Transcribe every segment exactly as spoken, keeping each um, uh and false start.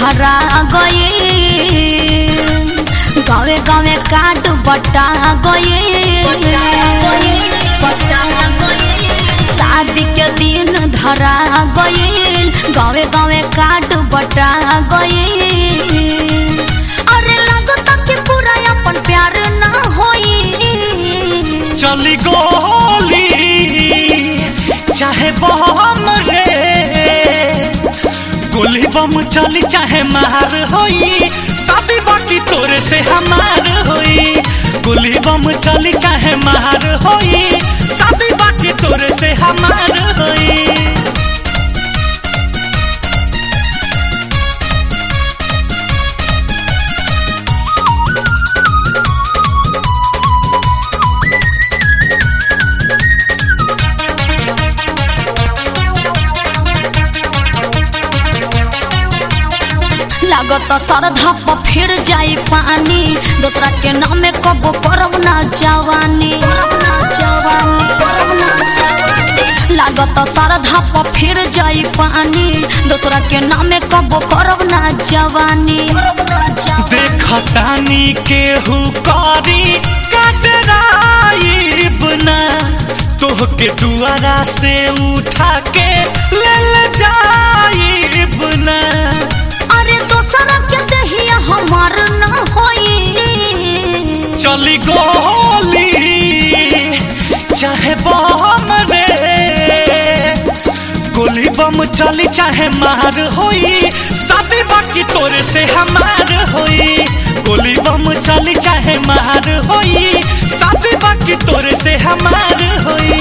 धरा गए, गावे गावे काट बटा गए, शादी के दिन धरा गए, गावे गावे काट बटा गए। अरे लगता कि पूरा अपन प्यार ना होई, चली गोली चाहे बम रे, गोली बम चली चाहे मार होई, शादी बाकी तोरे से हमार होई। गोली बम चली चाहे मार होई, शादी बाकी तोरे से हमार होई। लागत सरधा पर फिर जाई पानी, दूसरा के नाम में कबो करब ना जवानी, लागत सरधा पर फिर जाई पानी, दूसरा के नाम में कबो करब ना जवानी। देखतानी केहू कारी कतराइब ना, तोह के दुआरा से उठा के ले ले जाइब ना। दोसरा के दहिया हमार ना होई, चली गोली चाहे बम रे, गोली बम चली चाहे मार होई, शादी बाकी तोरे से हमार होई। गोली बम चली चाहे मार होई, शादी बाकी तोरे से हमार होई।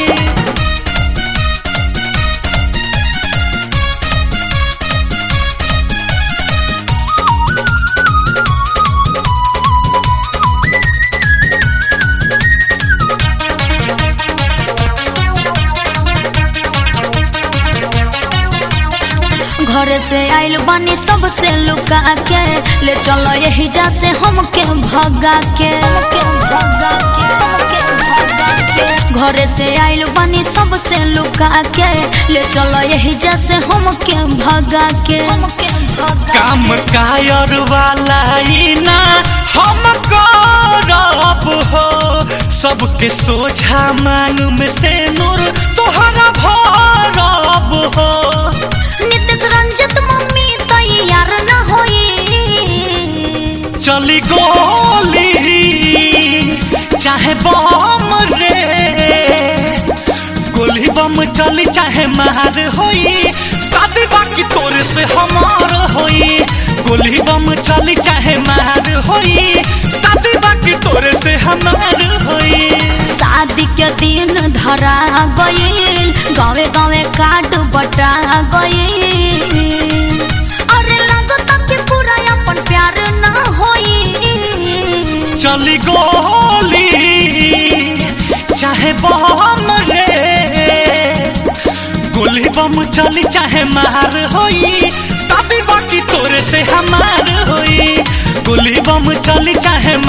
घर से आइल बानी सबसे लुका के, ले चलो यही जा से हमके भगा के, घर से आइल बानी सबसे लुका के, ले चलो यही जा से हमके भगा के। काम कायर वाला ही ना हम करब हो, सबके सोझा मांग में से नूर तोहरा भरब हो। नितेश रंजित मम्मी तैयार न होई, चली गोली चाहे बम रे, गोली बम चली चाहे मार होई, शादी बाकी तोरे से हमार होई। गोली बम चली चाहे मार होई, शादी बाकी तोरे से हमार होई। शादी के दिन धरा गए, गावे गावे काट बटा गए। अरे लगता कि पूरा अपन प्यार ना होई, चली गोली चाहे बम रे, गोली बम चली चाहे मार होई, शादी बाकी तोरे से हमार होई। गोली बम चली चाहे